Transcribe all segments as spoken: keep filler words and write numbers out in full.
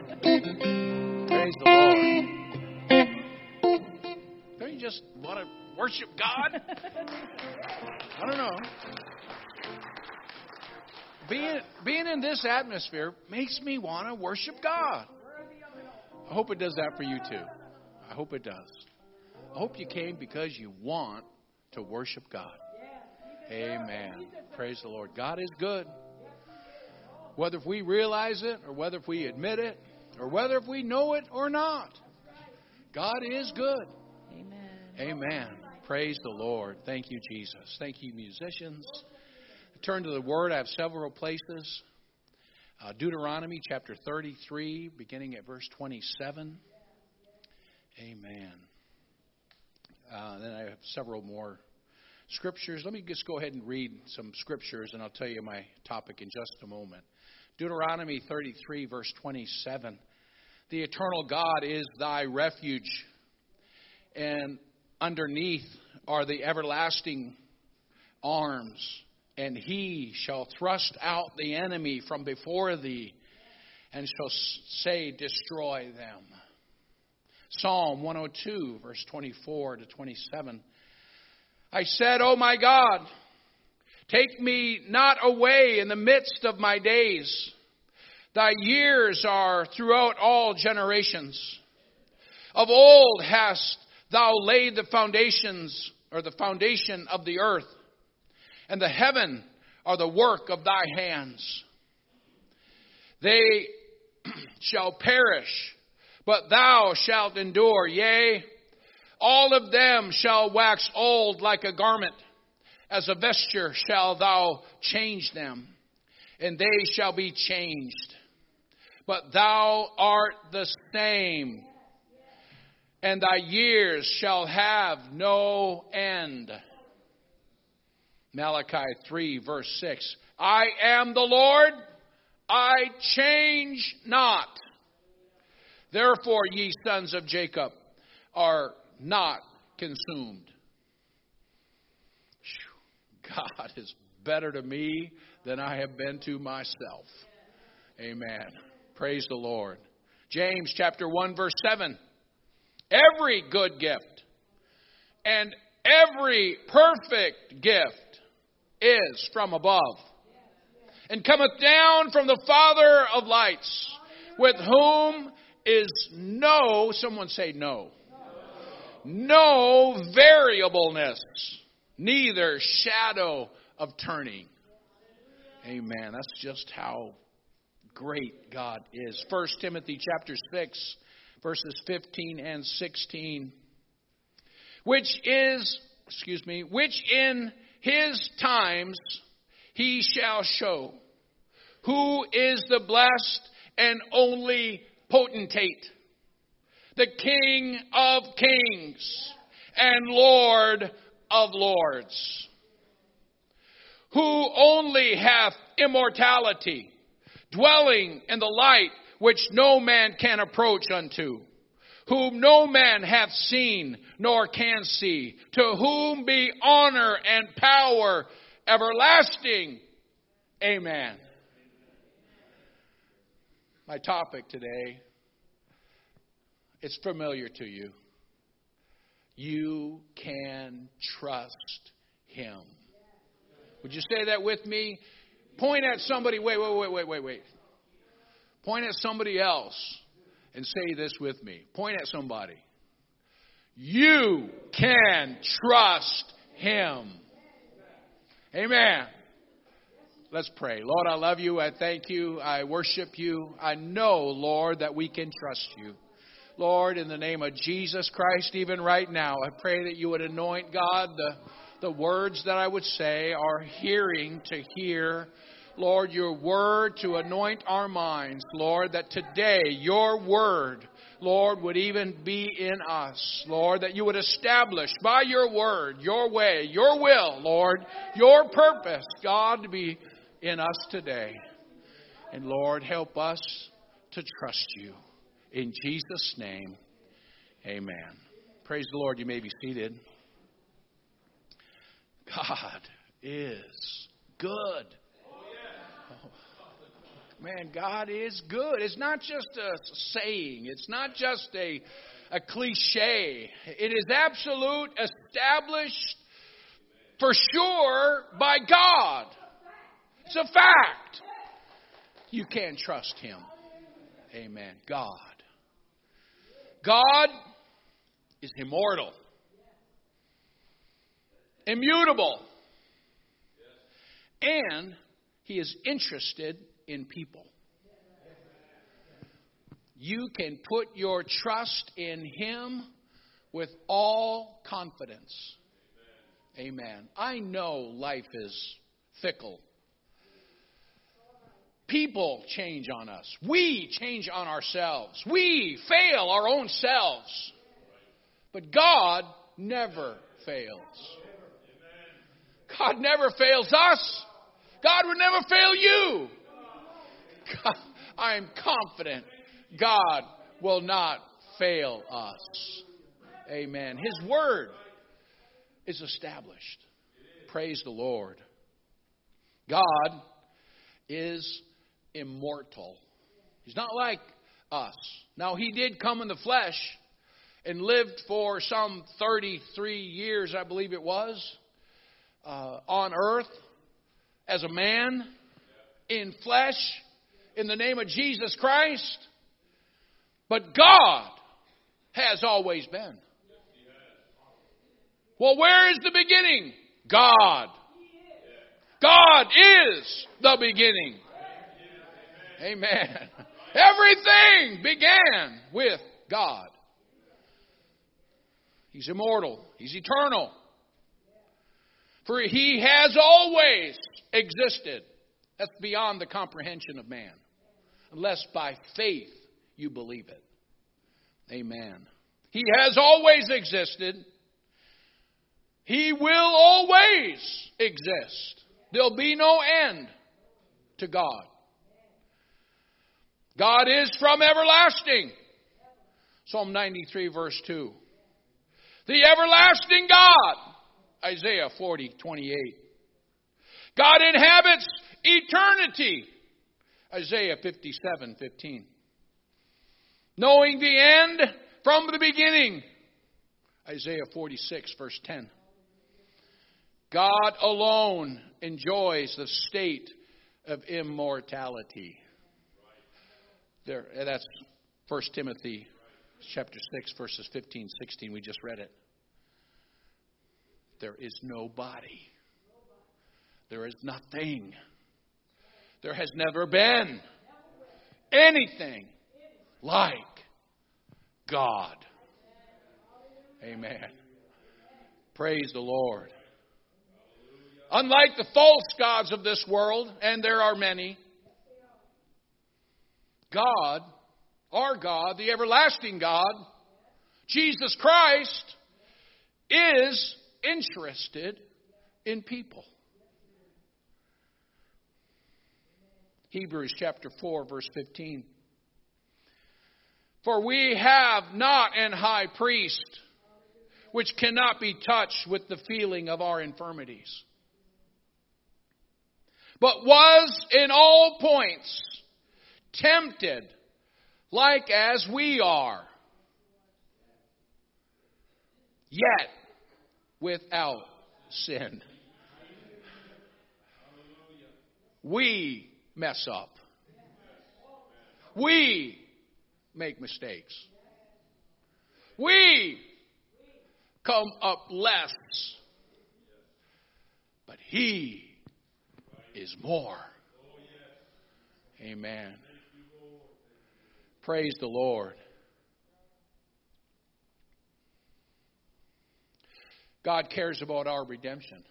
Praise the Lord. Don't you just want to worship God? I don't know. Being, being in this atmosphere makes me want to worship God. I hope it does that for you too. I hope it does. I hope you came because you want to worship God. Amen. Praise the Lord. God is good. Whether if we realize it or whether if we admit it or whether if we know it or not, God is good. Amen. Amen. Praise the Lord. Thank you, Jesus. Thank you, musicians. Turn to the Word. I have several places. Uh, Deuteronomy chapter thirty-three, beginning at verse twenty-seven. Amen. Uh, then I have several more scriptures. Let me just go ahead and read some scriptures, and I'll tell you my topic in just a moment. Deuteronomy thirty-three, verse twenty-seven. The eternal God is thy refuge, and underneath are the everlasting arms, and he shall thrust out the enemy from before thee, and shall say, destroy them. Psalm one oh two, verse twenty-four to twenty-seven. I said, O my God, take me not away in the midst of my days. Thy years are throughout all generations. Of old hast thou laid the foundations, or the foundation of the earth, and the heaven are the work of thy hands. They shall perish, but thou shalt endure. Yea, all of them shall wax old like a garment. As a vesture shalt thou change them, and they shall be changed. But thou art the same, and thy years shall have no end. Malachi three, verse six. I am the Lord, I change not. Therefore, ye sons of Jacob are not consumed. God is better to me than I have been to myself. Amen. Praise the Lord. James chapter one, verse seven. Every good gift and every perfect gift is from above, and cometh down from the Father of lights, with whom is no, someone say no, no variableness, neither shadow of turning. Amen. That's just how great God is. First Timothy chapter six, verses fifteen and sixteen. Which is, excuse me, which in his times he shall show who is the blessed and only potentate, the King of kings and Lord of lords, who only hath immortality, dwelling in the light which no man can approach unto, whom no man hath seen nor can see, to whom be honor and power everlasting. Amen. My topic today, it's familiar to you. You can trust him. Would you say that with me? Point at somebody. Wait, wait, wait, wait, wait, wait. Point at somebody else and say this with me. Point at somebody. You can trust him. Amen. Let's pray. Lord, I love you. I thank you. I worship you. I know, Lord, that we can trust you. Lord, in the name of Jesus Christ, even right now, I pray that you would anoint, God, the, the words that I would say, our hearing to hear. Lord, your word to anoint our minds. Lord, that today your word, Lord, would even be in us. Lord, that you would establish by your word, your way, your will, Lord, your purpose, God, to be in us today. And Lord, help us to trust you. In Jesus' name, amen. Praise the Lord. You may be seated. God is good. Oh. Man, God is good. It's not just a saying. It's not just a, a cliche. It is absolute, established, for sure, by God. It's a fact. You can trust Him. Amen. God. God is immortal, immutable, and He is interested in people. You can put your trust in Him with all confidence. Amen. I know life is fickle. People change on us. We change on ourselves. We fail our own selves. But God never fails. God never fails us. God would never fail you. God, I am confident God will not fail us. Amen. His word is established. Praise the Lord. God is immortal. He's not like us. Now, He did come in the flesh and lived for some thirty-three years, I believe it was, uh, on earth as a man in flesh in the name of Jesus Christ. But God has always been. Well, where is the beginning? God. God is the beginning. Amen. Everything began with God. He's immortal. He's eternal. For He has always existed. That's beyond the comprehension of man. Unless by faith you believe it. Amen. He has always existed. He will always exist. There'll be no end to God. God is from everlasting. Psalm ninety-three, verse two. The everlasting God. Isaiah forty, twenty-eight. God inhabits eternity. Isaiah fifty-seven, fifteen. Knowing the end from the beginning. Isaiah forty-six, verse ten. God alone enjoys the state of immortality. There, that's First Timothy chapter six, verses fifteen, sixteen. We just read it. There is no body. There is nothing. There has never been anything like God. Amen. Praise the Lord. Unlike the false gods of this world, and there are many, God, our God, the everlasting God, Jesus Christ, is interested in people. Hebrews chapter four, verse fifteen. For we have not an high priest which cannot be touched with the feeling of our infirmities, but was in all points tempted like as we are, yet without sin. We mess up. We make mistakes. We come up less. But He is more. Amen. Praise the Lord. God cares about our redemption.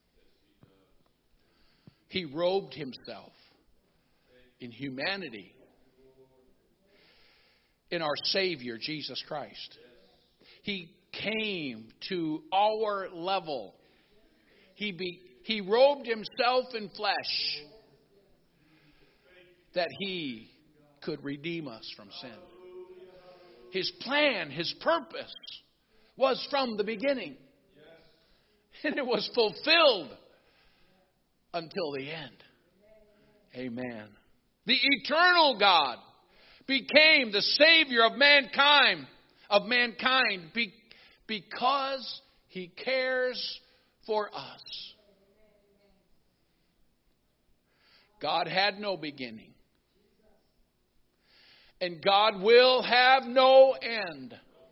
He robed Himself in humanity in our Savior, Jesus Christ. He came to our level. He, be, he robed Himself in flesh that He could redeem us from sin. His plan, His purpose was from the beginning. And it was fulfilled until the end. Amen. the eternal God, became the Savior of mankind, of mankind be, because He cares for us. God had no beginning. And God will have no end.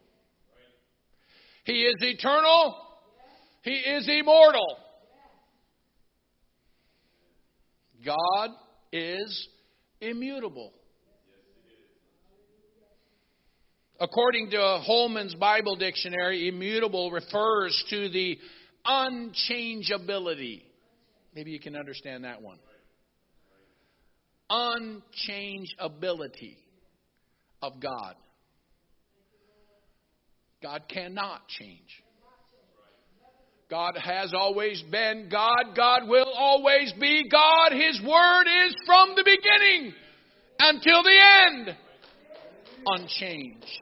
He is eternal. He is immortal. God is immutable. According to Holman's Bible Dictionary, immutable refers to the unchangeability. Maybe you can understand that one. Unchangeability of God. God cannot change. God has always been God. God will always be God. His word is from the beginning until the end unchanged.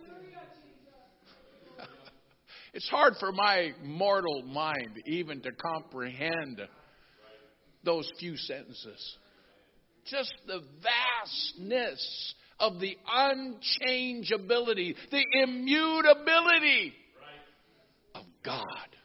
It's hard for my mortal mind even to comprehend those few sentences. Just the vastness of the unchangeability, the immutability of God.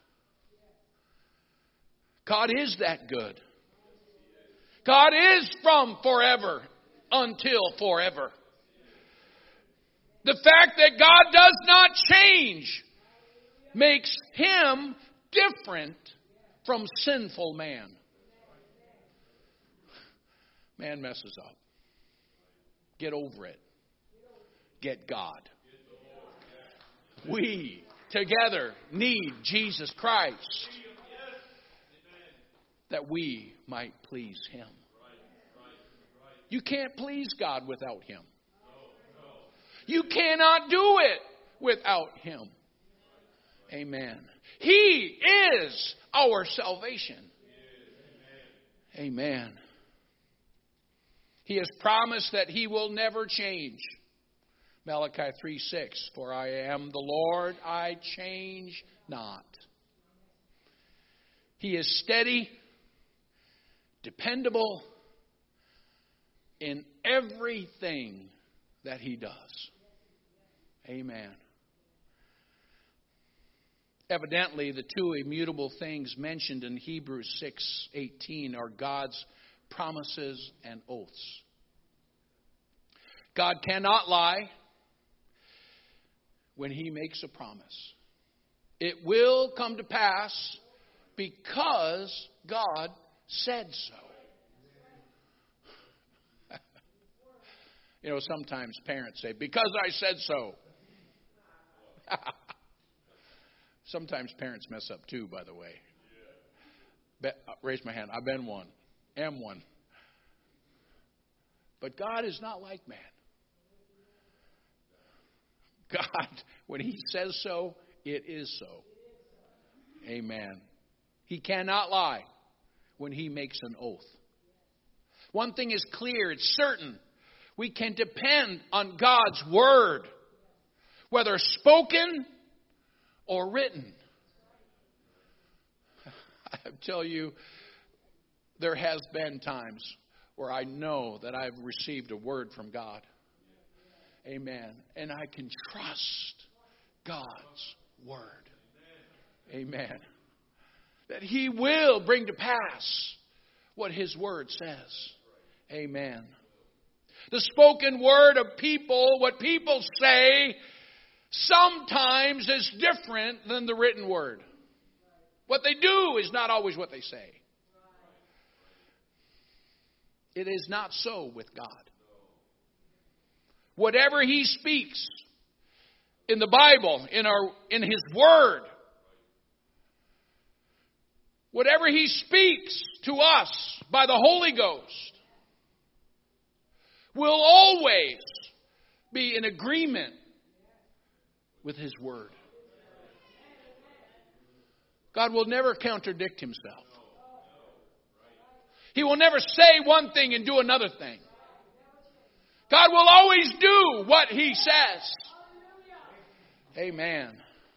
God is that good. God is from forever until forever. The fact that God does not change makes Him different from sinful man. Man messes up. Get over it. Get God. We together need Jesus Christ that we might please Him. You can't please God without Him. You cannot do it without Him. Amen. He is our salvation. Amen. He has promised that He will never change. Malachi three six, for I am the Lord, I change not. He is steady, dependable in everything that He does. Amen. Evidently, the two immutable things mentioned in Hebrews six eighteen are God's promises and oaths. God cannot lie when He makes a promise. It will come to pass because God said so. You know, sometimes parents say, because I said so. Sometimes parents mess up too, by the way. Be, uh, raise my hand. I've been one. Am one. But God is not like man. God, when He says so, it is so. Amen. He cannot lie when He makes an oath. One thing is clear, it's certain. We can depend on God's word, whether spoken or written. I tell you, there has been times where I know that I've received a word from God. Amen. And I can trust God's word. Amen. That He will bring to pass what His word says. Amen. The spoken word of people, what people say, sometimes is different than the written word. What they do is not always what they say. It is not so with God. Whatever He speaks in the Bible, in our in His Word, whatever He speaks to us by the Holy Ghost, will always be in agreement with His Word. God will never contradict Himself. He will never say one thing and do another thing. God will always do what He says. Amen.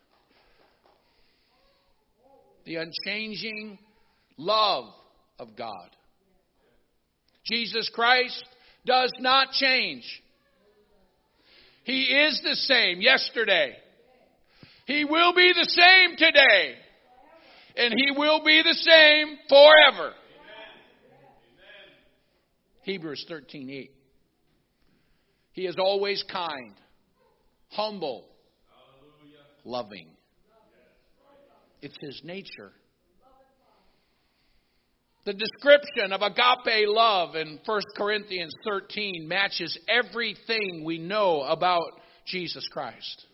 The unchanging love of God. Jesus Christ does not change. He is the same yesterday. He will be the same today. And He will be the same forever. Hebrews thirteen eight. He is always kind, humble, loving. It's His nature. The description of agape love in First Corinthians thirteen matches everything we know about Jesus Christ.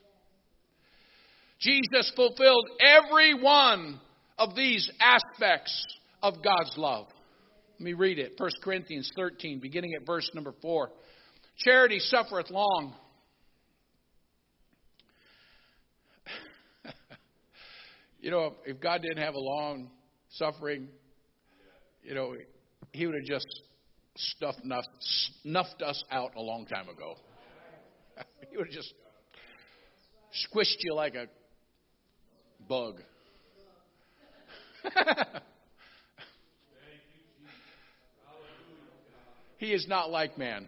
Jesus fulfilled every one of these aspects of God's love. Let me read it. First Corinthians thirteen, beginning at verse number four. Charity suffereth long. You know, if God didn't have a long suffering, you know, He would have just stuffed, snuffed us out a long time ago. He would have just squished you like a bug. He is not like man.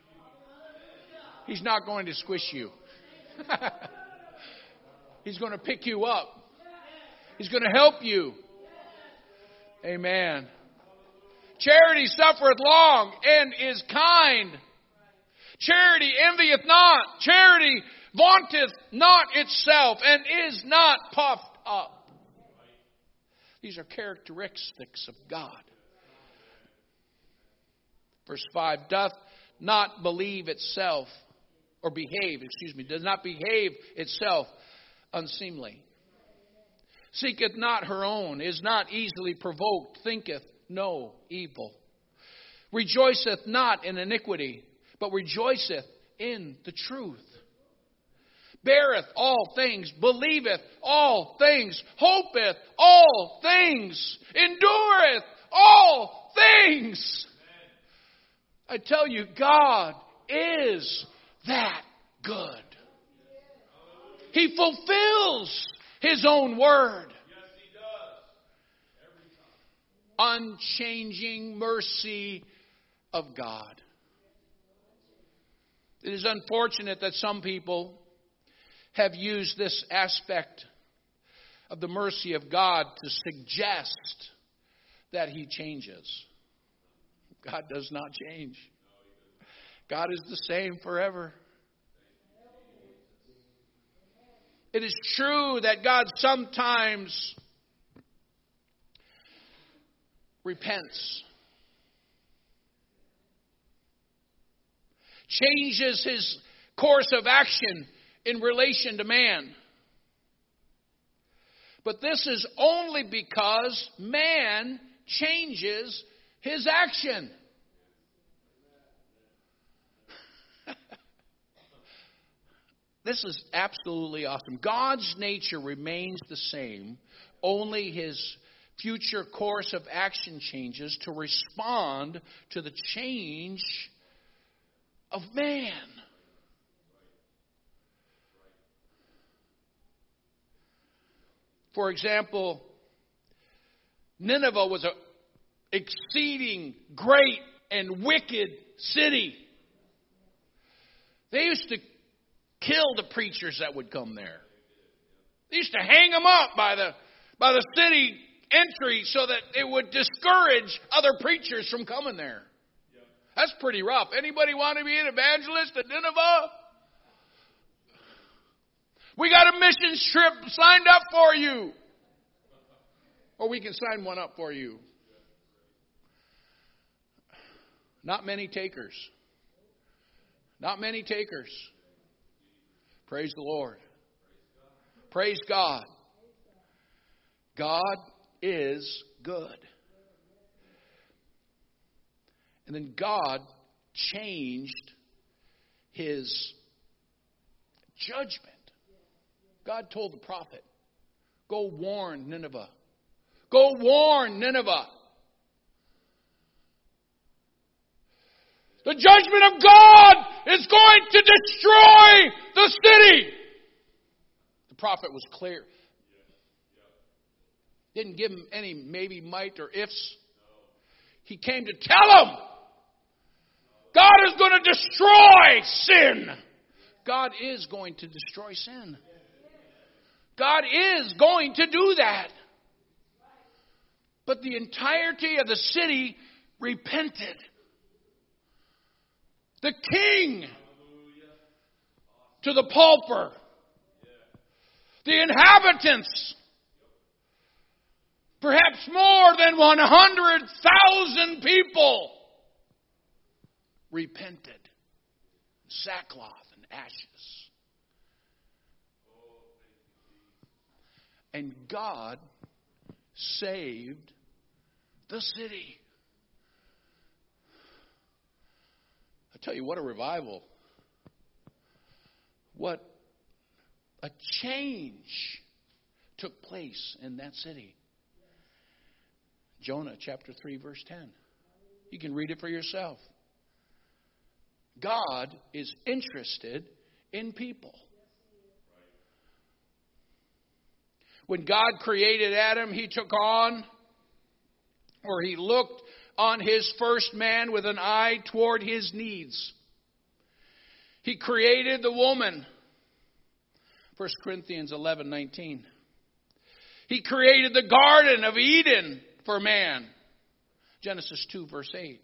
He's not going to squish you. He's going to pick you up. He's going to help you. Amen. Charity suffereth long and is kind. Charity envieth not. Charity vaunteth not itself and is not puffed up. These are characteristics of God. Verse five, doth not believe itself, or behave, excuse me, does not behave itself unseemly. Seeketh not her own, is not easily provoked, thinketh no evil. Rejoiceth not in iniquity, but rejoiceth in the truth. Beareth all things, believeth all things, hopeth all things, endureth all things. I tell you, God is that good. He fulfills His own word. Yes, He does. Every time. Unchanging mercy of God. It is unfortunate that some people have used this aspect of the mercy of God to suggest that He changes. God does not change. God is the same forever. It is true that God sometimes repents, changes His course of action in relation to man. But this is only because man changes his action. This is absolutely awesome. God's nature remains the same. Only His future course of action changes to respond to the change of man. For example, Nineveh was an exceeding great and wicked city. They used to kill the preachers that would come there. They used to hang them up by the by the city entry so that it would discourage other preachers from coming there. That's pretty rough. Anybody want to be an evangelist at Nineveh? We got a missions trip signed up for you. Or we can sign one up for you. Not many takers. Not many takers. Praise the Lord. Praise God. God is good. And then God changed His judgment. God told the prophet, go warn Nineveh. Go warn Nineveh. The judgment of God is going to destroy the city. The prophet was clear. Didn't give him any maybe, might, or ifs. He came to tell them. God is going to destroy sin. God is going to destroy sin. God is going to do that. But the entirety of the city repented. The king to the pauper. The inhabitants. Perhaps more than one hundred thousand people repented. Sackcloth and ashes. And God saved the city. I tell you, what a revival. What a change took place in that city. Jonah chapter three verse ten. You can read it for yourself. God is interested in people. When God created Adam, He took on, or He looked on His first man with an eye toward his needs. He created the woman. First Corinthians eleven nineteen. He created the Garden of Eden for man. Genesis two verse eight.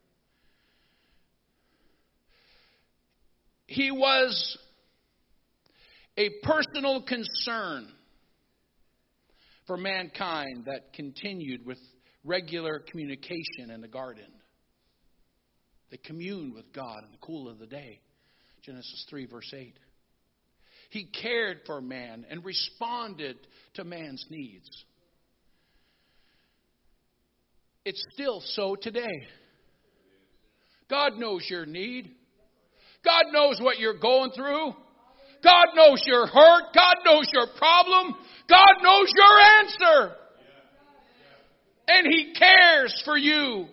He was a personal concern for mankind that continued with regular communication in the garden. They communed with God in the cool of the day. Genesis three verse eight. He cared for man and responded to man's needs. It's still so today. God knows your need. God knows what you're going through. God knows your hurt. God knows your problem. God knows your answer. And He cares for you.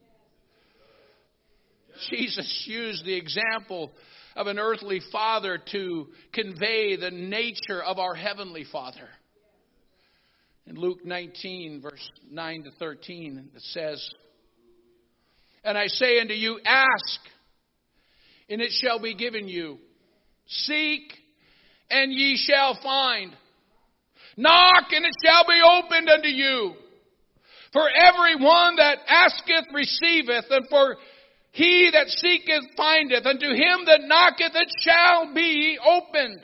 Jesus used the example of an earthly father to convey the nature of our heavenly Father. In Luke nineteen, verse nine to thirteen, it says, "And I say unto you, ask, and it shall be given you. Seek, and ye shall find. Knock, and it shall be opened unto you. For every one that asketh receiveth, and for he that seeketh findeth, and to him that knocketh it shall be opened.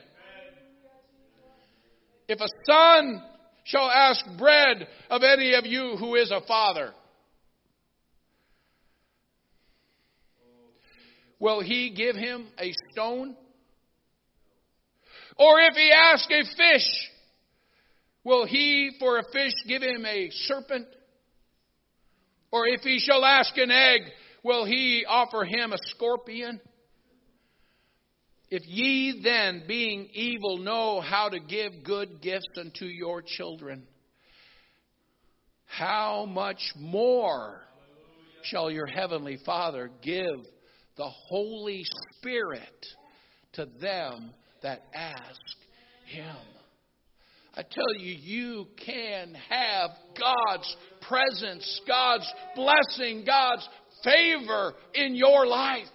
If a son shall ask bread of any of you who is a father, will he give him a stone? Or if he ask a fish, will he for a fish give him a serpent? Or if he shall ask an egg, will he offer him a scorpion? If ye then, being evil, know how to give good gifts unto your children, how much more shall your heavenly Father give the Holy Spirit to them that ask Him?" I tell you, you can have God's presence, God's blessing, God's favor in your life.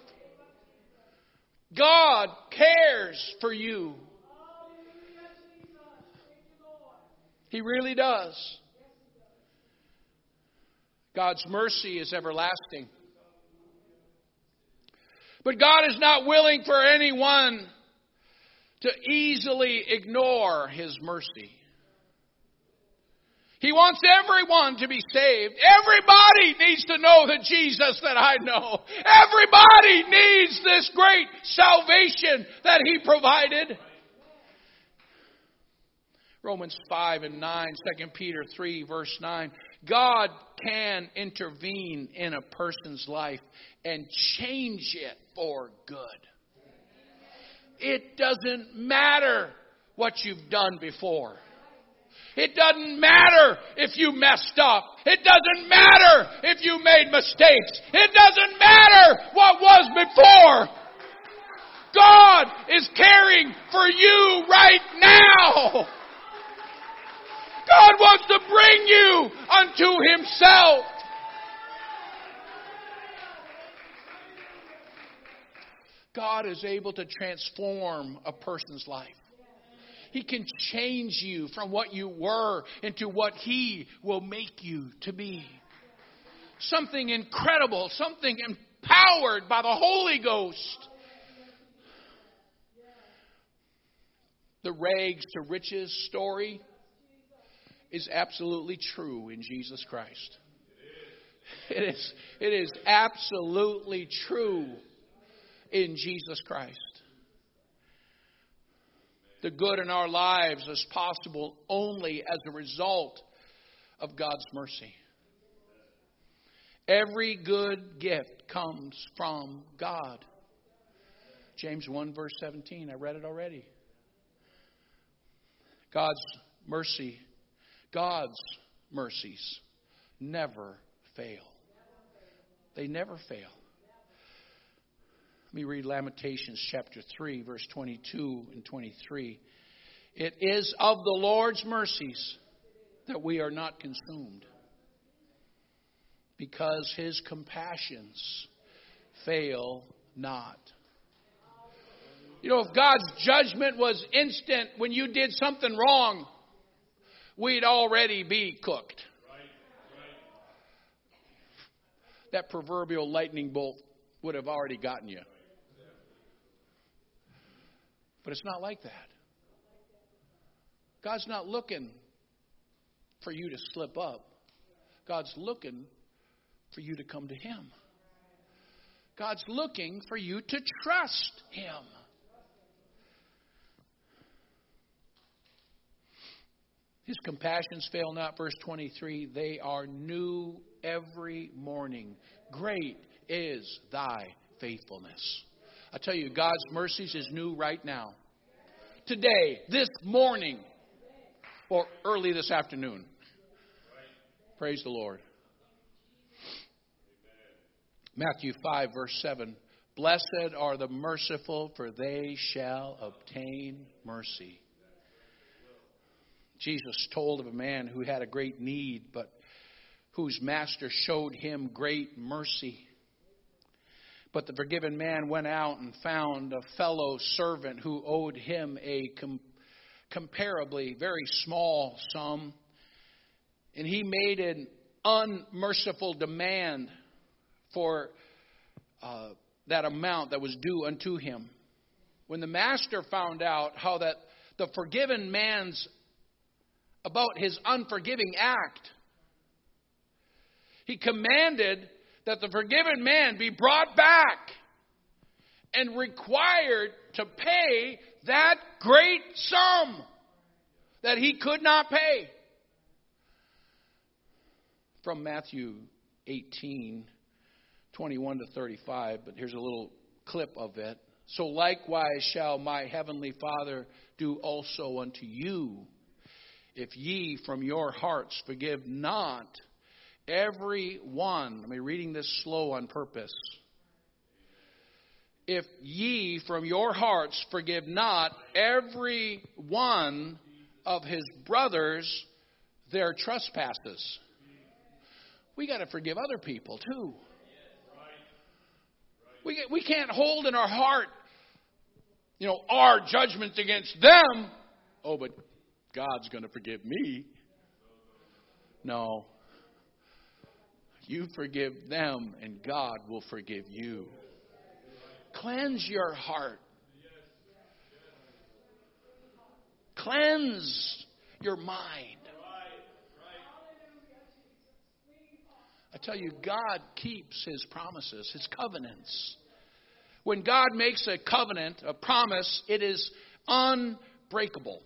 God cares for you. He really does. God's mercy is everlasting. But God is not willing for anyone to easily ignore His mercy. He wants everyone to be saved. Everybody needs to know the Jesus that I know. Everybody needs this great salvation that He provided. Romans five and nine, Second Peter three verse nine. God can intervene in a person's life and change it for good. It doesn't matter what you've done before. It doesn't matter if you messed up. It doesn't matter if you made mistakes. It doesn't matter what was before. God is caring for you right now. God wants to bring you unto Himself. God is able to transform a person's life. He can change you from what you were into what He will make you to be. Something incredible, something empowered by the Holy Ghost. The rags to riches story is absolutely true in Jesus Christ. It is, it is absolutely true in Jesus Christ. The good in our lives is possible only as a result of God's mercy. Every good gift comes from God. James one verse seventeen, I read it already. God's mercy, God's mercies never fail. They never fail. Let me read Lamentations chapter three, verse twenty-two and twenty-three. It is of the Lord's mercies that we are not consumed, because His compassions fail not. You know, if God's judgment was instant when you did something wrong, we'd already be cooked. That proverbial lightning bolt would have already gotten you. But it's not like that. God's not looking for you to slip up. God's looking for you to come to Him. God's looking for you to trust Him. His compassions fail not. Verse twenty-three, they are new every morning. Great is thy faithfulness. I tell you, God's mercies is new right now. Today, this morning, or early this afternoon. Praise the Lord. Matthew five, verse seven. Blessed are the merciful, for they shall obtain mercy. Jesus told of a man who had a great need, but whose master showed him great mercy. But the forgiven man went out and found a fellow servant who owed him a com- comparably very small sum. And he made an unmerciful demand for uh, that amount that was due unto him. When the master found out how that the forgiven man's about his unforgiving act, he commanded that the forgiven man be brought back and required to pay that great sum that he could not pay. From Matthew eighteen, twenty-one to thirty-five, but here's a little clip of it. So likewise shall my heavenly Father do also unto you, if ye from your hearts forgive not every one. I'm reading this slow on purpose. If ye from your hearts forgive not every one of his brothers their trespasses. We got to forgive other people too. We we can't hold in our heart, you know, our judgments against them. Oh, but God's going to forgive me. No. You forgive them and God will forgive you. Cleanse your heart. Cleanse your mind. I tell you, God keeps His promises, His covenants. When God makes a covenant, a promise, it is unbreakable.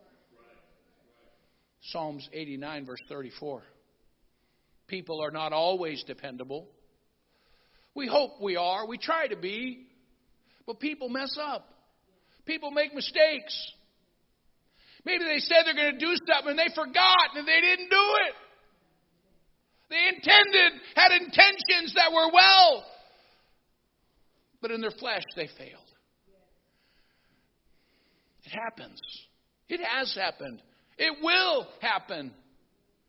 Psalms eighty-nine, verse thirty-four. People are not always dependable. We hope we are. We try to be. But people mess up. People make mistakes. Maybe they said they're going to do something and they forgot and they didn't do it. They intended, had intentions that were well. But in their flesh, they failed. It happens. It has happened. It will happen.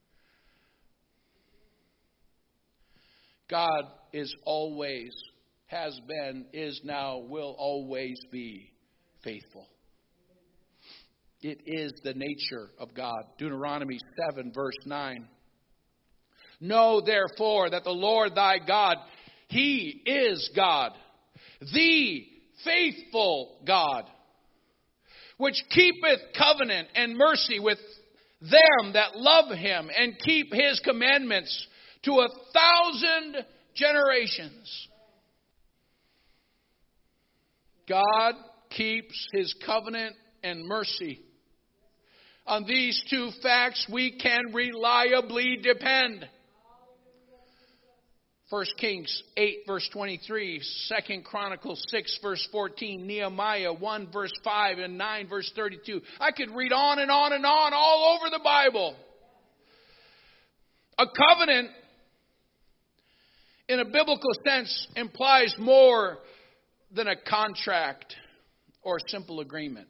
God is always has been, is now, will always be faithful. It is the nature of God. Deuteronomy seven, verse nine. Know therefore that the Lord thy God, He is God, the faithful God, which keepeth covenant and mercy with them that love Him and keep His commandments to a thousand generations. God keeps His covenant and mercy. On these two facts we can reliably depend. First Kings eight, verse twenty-three, Second Chronicles six, verse fourteen, Nehemiah one, verse five, and nine, verse thirty-two. I could read on and on and on all over the Bible. A covenant, in a biblical sense, implies more than a contract or a simple agreement.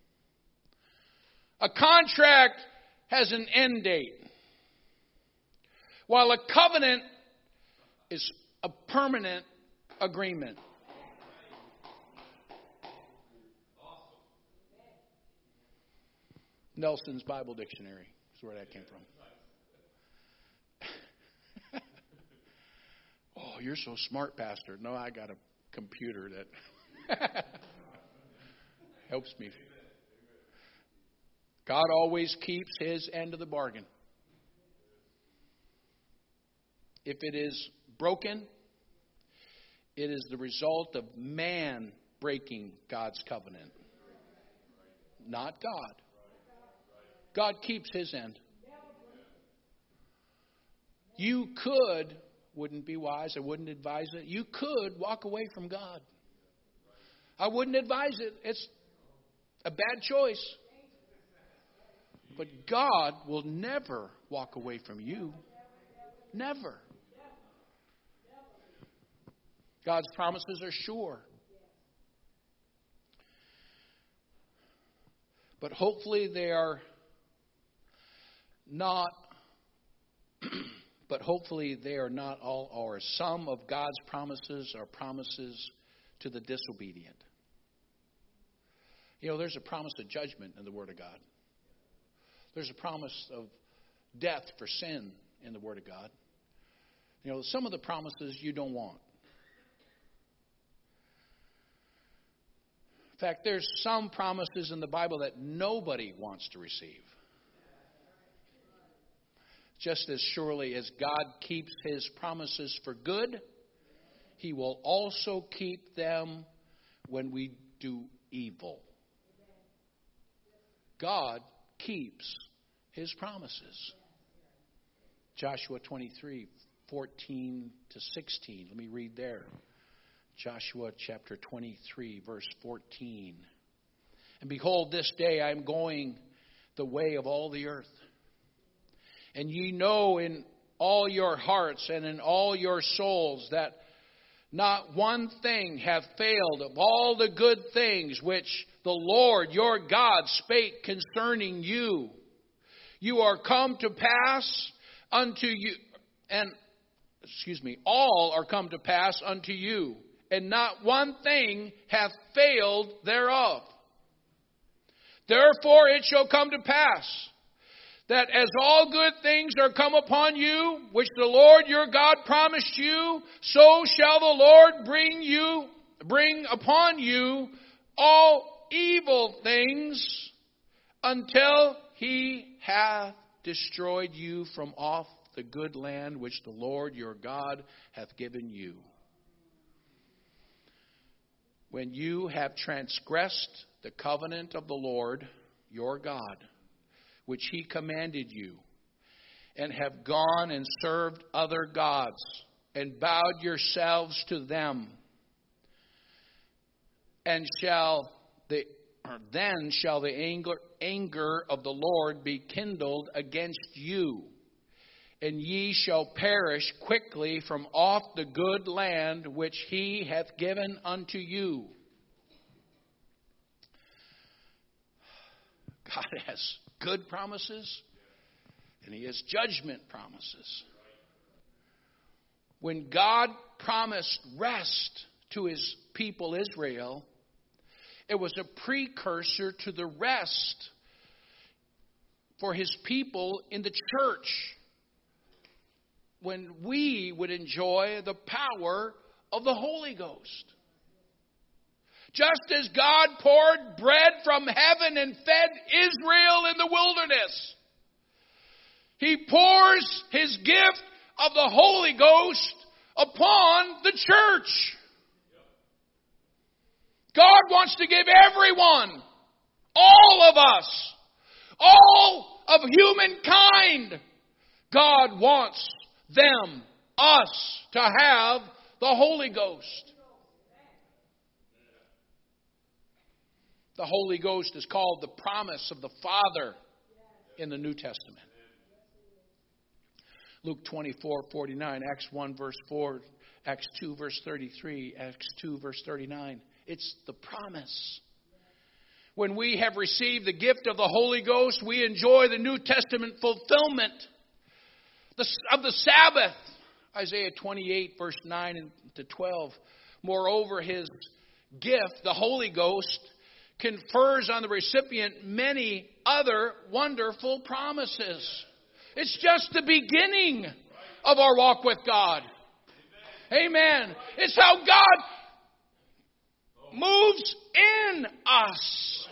A contract has an end date, while a covenant is a permanent agreement. Nelson's Bible Dictionary is where that came from. Oh, you're so smart, Pastor. No, I got a computer that helps me. God always keeps His end of the bargain. If it is broken, it is the result of man breaking God's covenant, not God. God keeps His end. You could, wouldn't be wise, I wouldn't advise it, you could walk away from God. I wouldn't advise it. It's a bad choice. But God will never walk away from you. Never. God's promises are sure. But hopefully they are not but hopefully they are not all ours. Some of God's promises are promises to the disobedient. You know, there's a promise of judgment in the Word of God. There's a promise of death for sin in the Word of God. You know, some of the promises you don't want. In fact, there's some promises in the Bible that nobody wants to receive. Just as surely as God keeps His promises for good, He will also keep them when we do evil. God keeps His promises. Joshua twenty-three, fourteen to sixteen. Let me read there. Joshua chapter twenty-three, verse fourteen. And behold, this day I am going the way of all the earth. And ye know in all your hearts and in all your souls that not one thing hath failed of all the good things which the Lord your God spake concerning you. You are come to pass unto you, and, excuse me, all are come to pass unto you, and not one thing hath failed thereof. Therefore it shall come to pass, that as all good things are come upon you, which the Lord your God promised you, so shall the Lord bring you, bring upon you all evil things until He hath destroyed you from off the good land which the Lord your God hath given you. When you have transgressed the covenant of the Lord your God, which He commanded you, and have gone and served other gods, and bowed yourselves to them, and shall the or then shall the anger, anger of the Lord be kindled against you, and ye shall perish quickly from off the good land which He hath given unto you. God has good promises, and He has judgment promises. When God promised rest to his people Israel, it was a precursor to the rest for his people in the church, when we would enjoy the power of the Holy Ghost. Just as God poured bread from heaven and fed Israel in the wilderness, He pours His gift of the Holy Ghost upon the church. God wants to give everyone, all of us, all of humankind, God wants them, us, to have the Holy Ghost. The Holy Ghost is called the promise of the Father in the New Testament. Luke twenty-four forty-nine, Acts one verse four, Acts two verse thirty-three, Acts two verse thirty-nine. It's the promise. When we have received the gift of the Holy Ghost, we enjoy the New Testament fulfillment of the Sabbath. Isaiah twenty-eight verse nine to twelve. Moreover, His gift, the Holy Ghost, confers on the recipient many other wonderful promises. It's just the beginning of our walk with God. Amen. It's how God moves in us.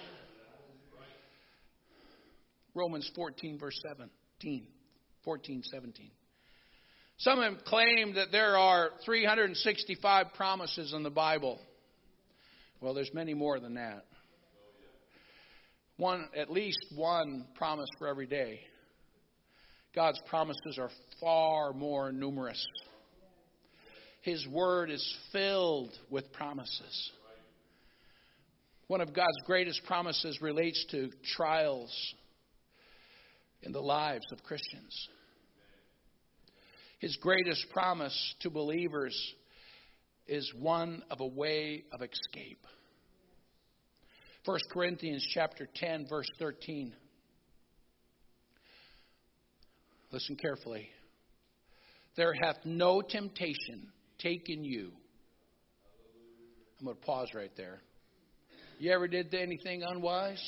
Romans fourteen verse seventeen. fourteen, seventeen. Some have claimed that there are three hundred sixty-five promises in the Bible. Well, there's many more than that. One, at least one promise for every day. God's promises are far more numerous. His word is filled with promises. One of God's greatest promises relates to trials in the lives of Christians. His greatest promise to believers is one of a way of escape. First Corinthians chapter ten, verse thirteen. Listen carefully. There hath no temptation taken you. I'm going to pause right there. You ever did anything unwise?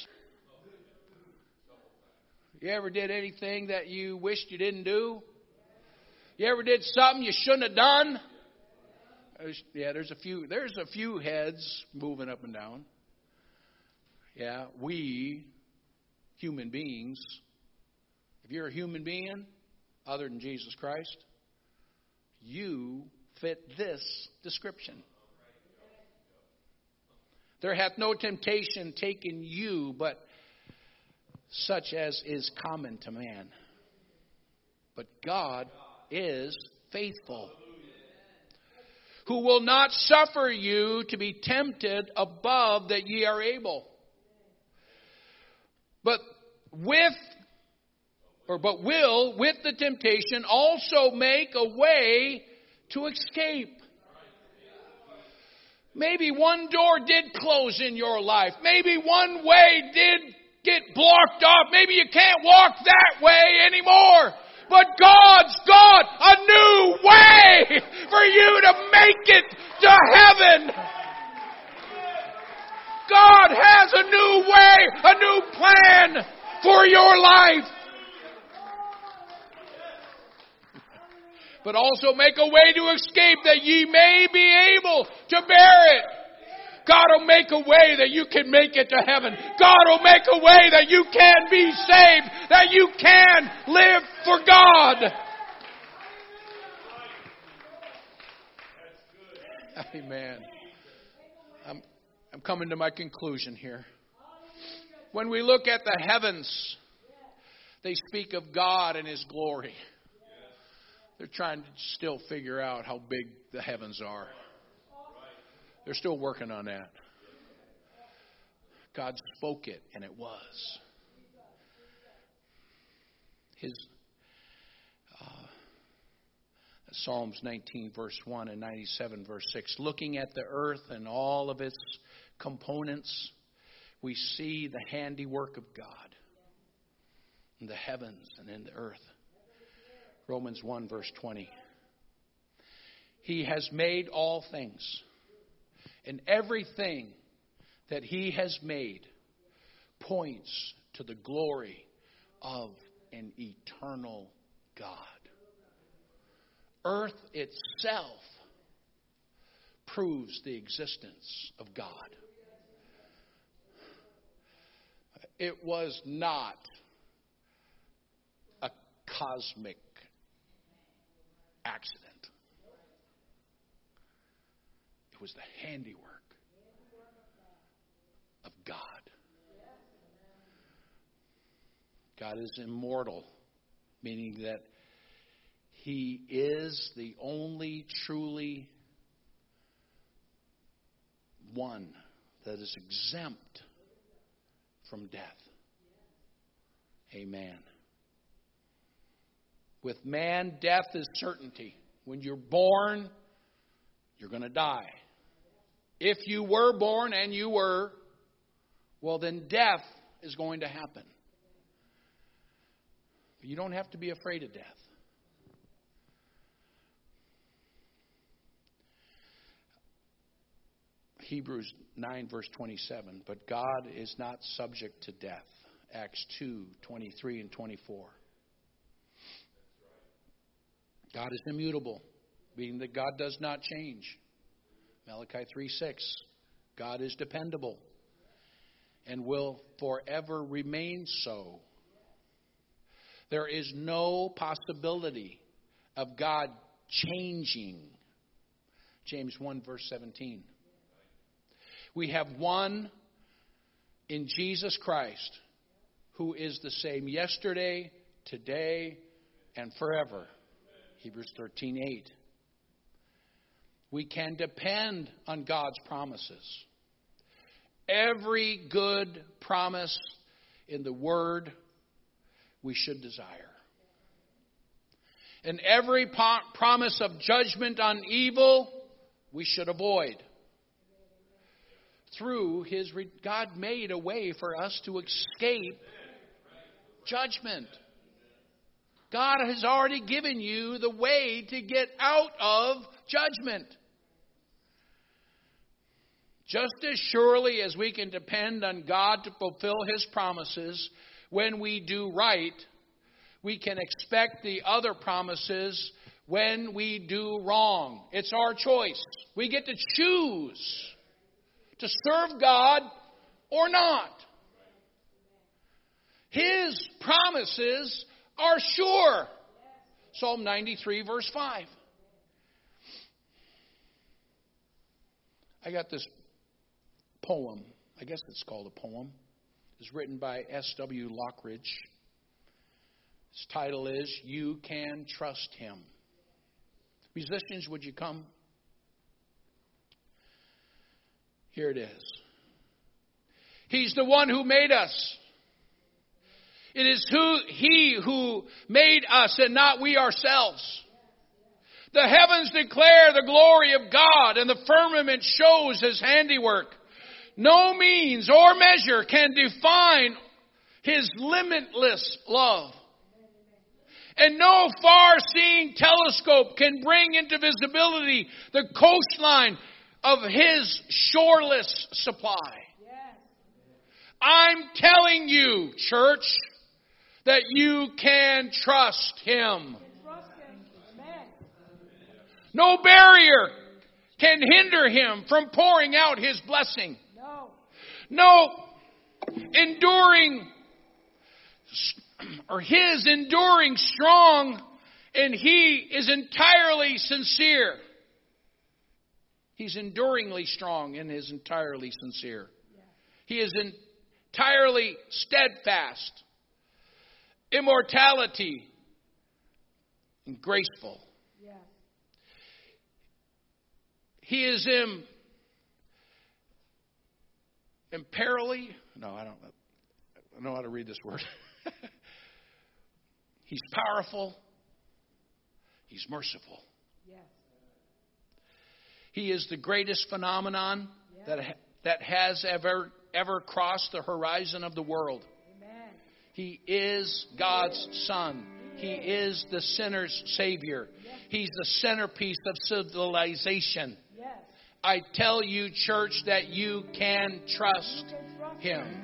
You ever did anything that you wished you didn't do? You ever did something you shouldn't have done? There's, yeah, there's a few. There's a few heads moving up and down. Yeah, we, human beings, if you're a human being other than Jesus Christ, you fit this description. There hath no temptation taken you, but such as is common to man. But God is faithful, who will not suffer you to be tempted above that ye are able. But with, or but will, with the temptation, also make a way to escape. Maybe one door did close in your life. Maybe one way did get blocked off. Maybe you can't walk that way anymore. But God's got a new way for you to make it to heaven. God has a new way, a new plan for your life. But also make a way to escape that ye may be able to bear it. God will make a way that you can make it to heaven. God will make a way that you can be saved, that you can live for God. Amen. I'm, I'm coming to my conclusion here. When we look at the heavens, they speak of God and His glory. They're trying to still figure out how big the heavens are. They're still working on that. God spoke it, and it was. His uh, Psalms nineteen, verse one, and ninety-seven, verse six. Looking at the earth and all of its components, we see the handiwork of God in the heavens and in the earth. Romans one, verse twenty. He has made all things. And everything that He has made points to the glory of an eternal God. Earth itself proves the existence of God. It was not a cosmic accident. It was the handiwork of God. God is immortal, meaning that He is the only truly one that is exempt from death. Amen. With man, death is certainty. When you're born, you're going to die. If you were born, and you were, well, then death is going to happen. But you don't have to be afraid of death. Hebrews nine, verse twenty-seven. But God is not subject to death. Acts two, twenty-three and twenty-four. God is immutable, meaning that God does not change. Malachi three, six. God is dependable and will forever remain so. There is no possibility of God changing. James one, verse seventeen. We have one in Jesus Christ who is the same yesterday, today, and forever. Hebrews thirteen, eight. We can depend on God's promises. Every good promise in the Word we should desire. And every po- promise of judgment on evil we should avoid. Through His, re- God made a way for us to escape judgment. God has already given you the way to get out of judgment. Just as surely as we can depend on God to fulfill His promises when we do right, we can expect the other promises when we do wrong. It's our choice. We get to choose to serve God or not. His promises are sure. Psalm ninety-three, verse five. I got this poem. I guess it's called a poem. It's written by S W Lockridge. Its title is, You Can Trust Him. Musicians, would you come? Here it is. He's the one who made us. It is who He who made us and not we ourselves. The heavens declare the glory of God, and the firmament shows His handiwork. No means or measure can define His limitless love. And no far-seeing telescope can bring into visibility the coastline of His shoreless supply. I'm telling you, church, that you can trust Him. No barrier can hinder Him from pouring out His blessing. No enduring, or His enduring strong, and He is entirely sincere. He's enduringly strong and is entirely sincere. He is entirely steadfast, immortality, and graceful. He is in imperilly. No, I don't, I don't know how to read this word. He's powerful. He's merciful. Yes. He is the greatest phenomenon yes. that that has ever ever crossed the horizon of the world. Amen. He is God's Son. He is the sinner's Savior. Yes. He's the centerpiece of civilization. Yes. I tell you, church, that you can trust Him.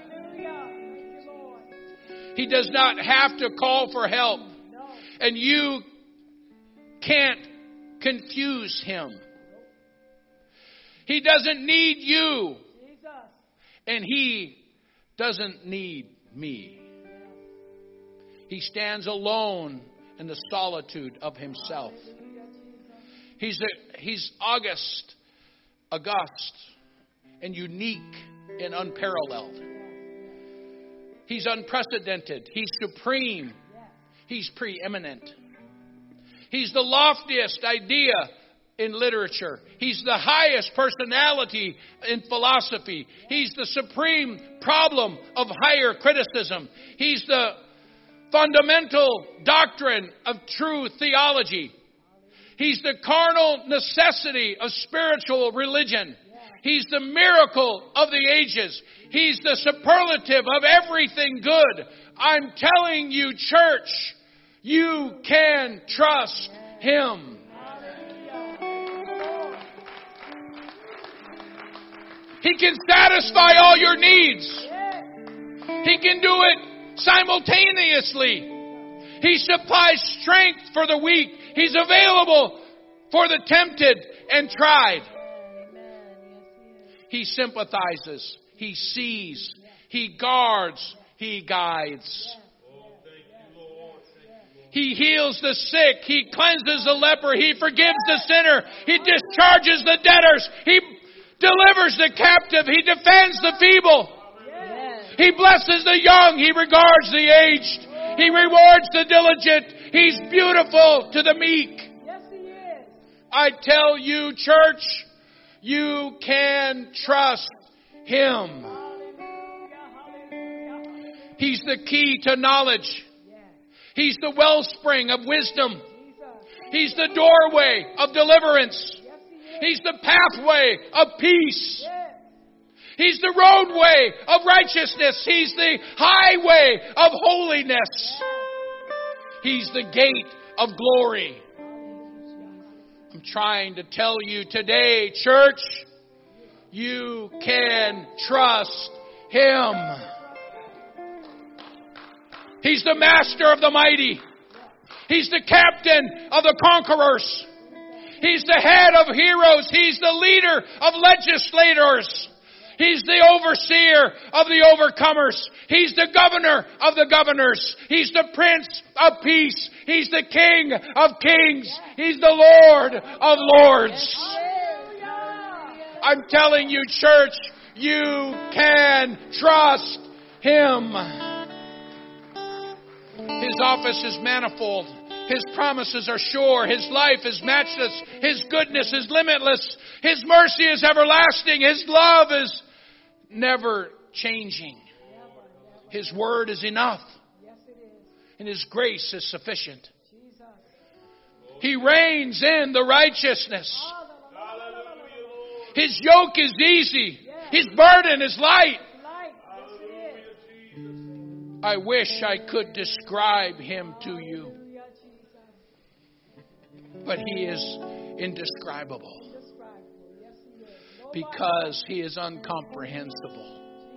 He does not have to call for help. And you can't confuse Him. He doesn't need you. And He doesn't need me. He stands alone in the solitude of Himself. He's a, He's august, august, and unique and unparalleled. He's unprecedented. He's supreme. He's preeminent. He's the loftiest idea in literature. He's the highest personality in philosophy. He's the supreme problem of higher criticism. He's the fundamental doctrine of true theology. He's the carnal necessity of spiritual religion. He's the miracle of the ages. He's the superlative of everything good. I'm telling you, church, you can trust Him. He can satisfy all your needs. He can do it simultaneously. He supplies strength for the weak. He's available for the tempted and tried. He sympathizes. He sees. He guards. He guides. He heals the sick. He cleanses the leper. He forgives the sinner. He discharges the debtors. He delivers the captive. He defends the feeble. He blesses the young. He regards the aged. He rewards the diligent. He's beautiful to the meek. I tell you, church, you can trust Him. He's the key to knowledge. He's the wellspring of wisdom. He's the doorway of deliverance. He's the pathway of peace. He's the roadway of righteousness. He's the highway of holiness. He's the gate of glory. I'm trying to tell you today, church, you can trust Him. He's the master of the mighty. He's the captain of the conquerors. He's the head of heroes. He's the leader of legislators. He's the overseer of the overcomers. He's the governor of the governors. He's the prince of peace. He's the king of kings. He's the Lord of lords. I'm telling you, church, you can trust Him. His office is manifold. His promises are sure. His life is matchless. His goodness is limitless. His mercy is everlasting. His love is never changing. His word is enough. And His grace is sufficient. He reigns in the righteousness. His yoke is easy. His burden is light. I wish I could describe Him to you. But He is indescribable. Because He is incomprehensible.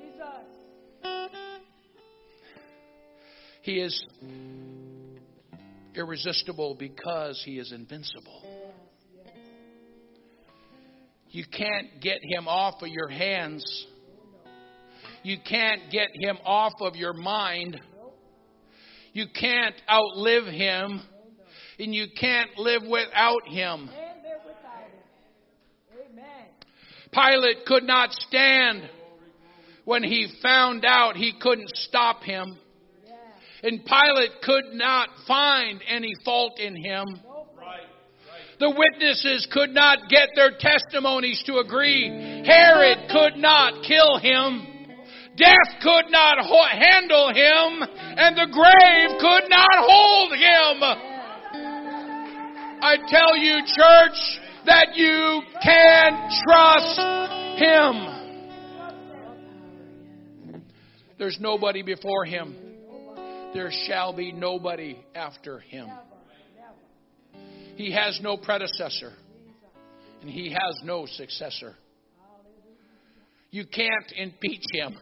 He is irresistible because He is invincible. You can't get Him off of your hands. You can't get Him off of your mind. You can't outlive Him. And you can't live without Him. Pilate could not stand when he found out he couldn't stop Him. And Pilate could not find any fault in Him. The witnesses could not get their testimonies to agree. Herod could not kill Him. Death could not ho- handle Him. And the grave could not hold Him. I tell you, church, that you can trust Him. There's nobody before Him. There shall be nobody after Him. He has no predecessor. And He has no successor. You can't impeach Him.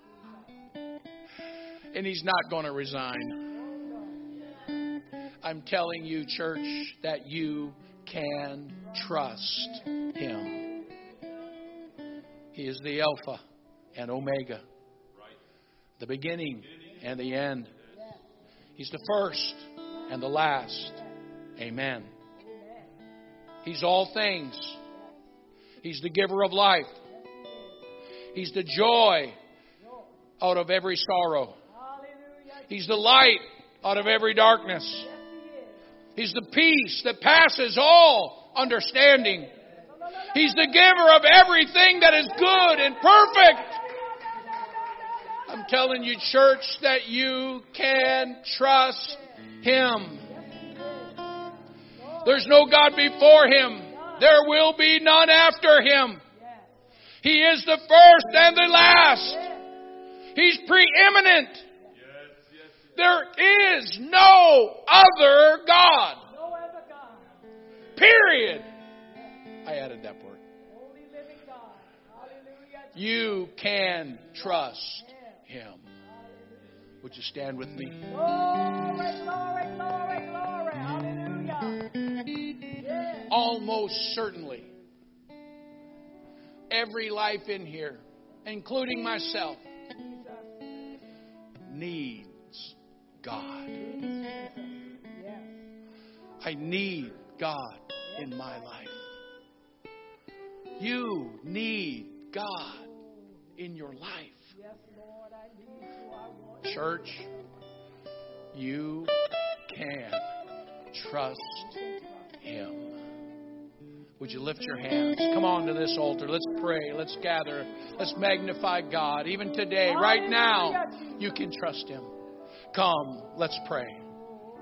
And He's not going to resign. I'm telling you, church, that you can trust Him. He is the Alpha and Omega, the beginning and the end. He's the first and the last. Amen. He's all things. He's the giver of life. He's the joy out of every sorrow. He's the light out of every darkness. He's the peace that passes all understanding. He's the giver of everything that is good and perfect. I'm telling you, church, that you can trust Him. There's no God before Him. There will be none after Him. He is the first and the last. He's preeminent. There is no other God. Period. I added that word. You can trust Him. Would you stand with me? Glory, glory, glory, glory. Hallelujah. Yes. Almost certainly, every life in here, including myself, needs God. Yes. I need God in my life. You need God in your life. Yes, Lord, I need you. I want you. Church, you can trust Him. Would you lift your hands? Come on to this altar. Let's pray. Let's gather. Let's magnify God. Even today, right now, you can trust Him. Come, let's pray.